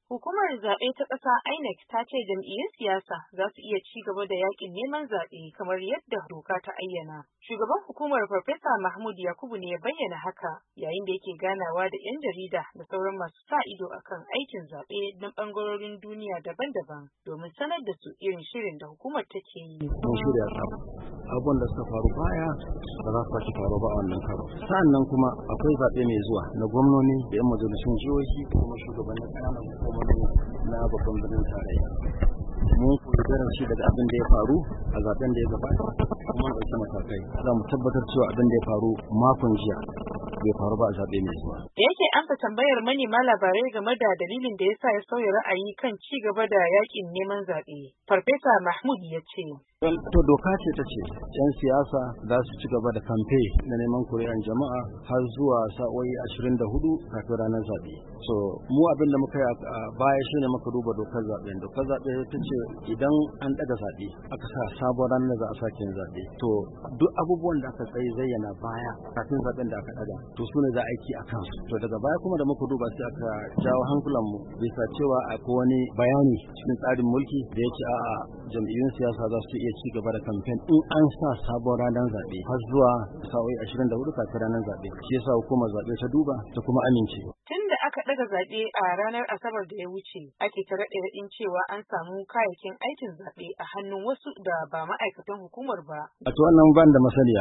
Hukumar zaɓe ta ƙasa INEC ta ce jam'iyyun siyasa za su iya ci gaba da yaƙin neman zaɓe kamar yadda doka ta ayyana. Shugaban hukumar Farfesa Mahmud Yakubu ne ya bayyana haka yayin da yake ganawa da 'yan jarida da sauran masu sa ido akan aikin zaɓe na ɓangarorin duniya daban-daban domin sanar da su irin shirin da hukumar take yi. Mun shirya abubuwan da suka faru baya ba za su sake faru ba a wannan karo. Sa'annan kuma akwai zaɓe mai zuwa na gwamnoni da 'yan majalisun jihohi da kuma shugabannin ƙananan hukumomi na babban birnin tarayya. Mun koyi darasi daga abin da ya faru a zaben da ya gabata kuma ɗauki matakai. Za mu tabbatar cewa abin da ya faru makon jiya bai faru ba a zaɓe mai zuwa. Da yake amsa tambayar manema labarai game da dalilin da ya sa ya sauya ra'ayi kan ci gaba da yakin neman zaɓe, Farfesa Mahmud ya ce. To doka ce ta ce 'yan siyasa za su ci gaba da kamfe na neman kuri'an jama'a har zuwa sa'o'i 24 kafin ranar zaɓe. So mu abin da muka yi a baya shine muka duba dokar zaɓe. Dokar zaɓe ta ce idan an ɗaga zaɓe aka sa sabon ranar da za a sake yin zaɓe. To duk abubuwan da aka tsaye zayyana baya kafin zaɓen da aka ɗaga to su ne za a aiki a kansu. To daga baya kuma da muka duba sai aka jawo hankulanmu bisa cewa akwai wani bayani cikin tsarin mulki da ya ce a'a jam'iyyun siyasa za su iya ci gaba da kamfen in an sa sabon ranar zaɓe har zuwa sa'o'i 24 kafin ranar zaɓe. Shi yasa hukumar zaɓe ta duba ta kuma amince. Tun da aka ɗaga zaɓe a ranar Asabar da ya wuce, ake ta raɗe-raɗin cewa an samu kayayyakin aikin zaɓe a hannun wasu da ba ma'aikatan hukumar ba. A to wannan ban da masaniya.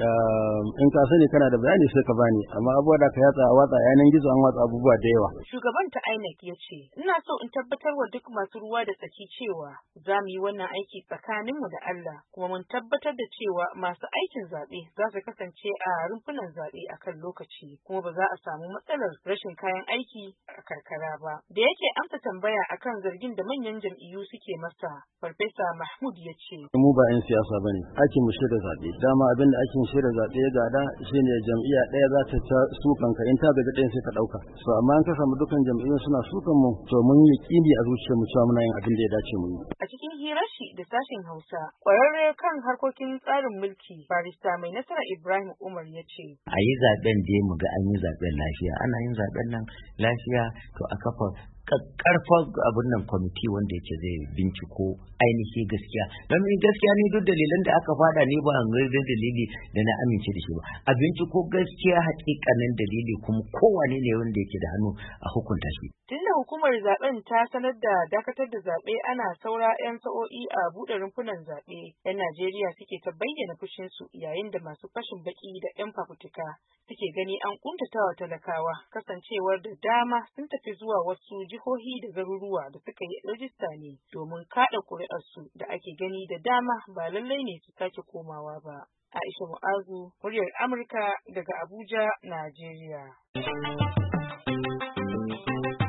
In ka sani kana da bayani sai ka bani, amma abubuwa da ka yatsa a watsa yanan gizo an watsa abubuwa da yawa. Shugaban ta INEC ya ce, ina so in tabbatar wa duk masu ruwa da tsaki cewa za mu yi wannan aiki tsakaninmu da Allah, kuma mun tabbatar da cewa masu aikin zaɓe za su kasance a rumfunan zaɓe akan lokaci, kuma ba za a samu matsalar rashin kayan aiki a karkara ba. Da yake amsa tambaya akan zargin da manyan jam'iyyu suke masa, Farfesa Mahmud ya ce. Mu ba 'yan siyasa ba ne, aikin mu shirya zaɓe. Dama abin da aikin shirya zaɓe ya gada shine jam'iyya ɗaya za ta sukan ka in ta gaji ɗayan sai ka ɗauka. So amma an ka samu dukkan jam'iyyun suna sukan mu to mun yi kini a zuciyarmu cewa muna yin abin da ya dace mu yi. A cikin hirar shi da sashen Hausa, ƙwararre kan harkokin tsarin mulki, barista mai nasara Ibrahim Umar ya ce. A yi zaɓen da mu ga an yi zaɓen lafiya, ana yin zaɓen nan lafiya to a kafa karfan abin nan kwamiti wanda yake zai binciko ainihi gaskiya don gaskiya ne duk dalilan da aka fada ne ba an da dalili da na amince da shi ba a binciko gaskiya hakikanin dalili kuma kowane ne wanda yake da hannu a hukunta shi. Tunda hukumar zaben ta sanar da dakatar da zaɓe ana saura 'yan sa'o'i a buɗe rumfunan zaɓe, 'yan Najeriya suke ta bayyana fushinsu yayin da masu fashin baki da 'yan fafutuka suke gani an kuntatawa talakawa kasancewar da dama sun tafi zuwa wasu jihohi da garuruwa da suka yi rajista ne domin kaɗa ƙuri'arsu da ake gani da dama ba lallai ne su sake komawa ba. Aisha Mu'azu, muryar Amurka daga Abuja, Najeriya.